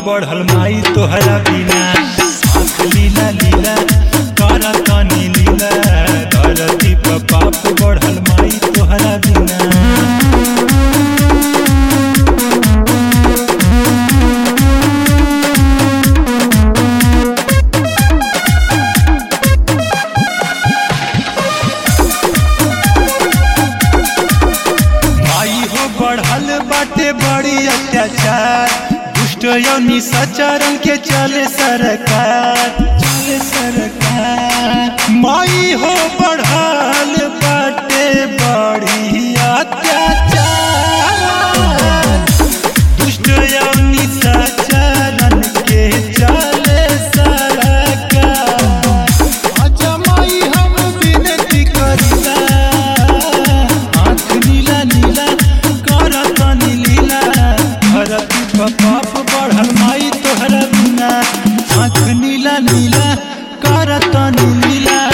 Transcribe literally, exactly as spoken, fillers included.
बढ़ल माई तोहरा बिना। आँख लीला लीला करतनी लीला, धरती पर पाप बढ़ल माई तोहरा बिना। बढ़ल बाटे बड़ी अत्याचार, दुष्ट योनि सचरण के चले सरकार, चले सरकार। माई हो बढ़ल बाटे बड़ी अत्याचार, दुष्ट योनि सचरण के चले सरकार। आजा माई हम विनती करिला, आँख नीला नीला करतनी लीला, धरती पर पाप बढ़ल माई तोहरा बिना। आँख नीला नीला करतनी लीला,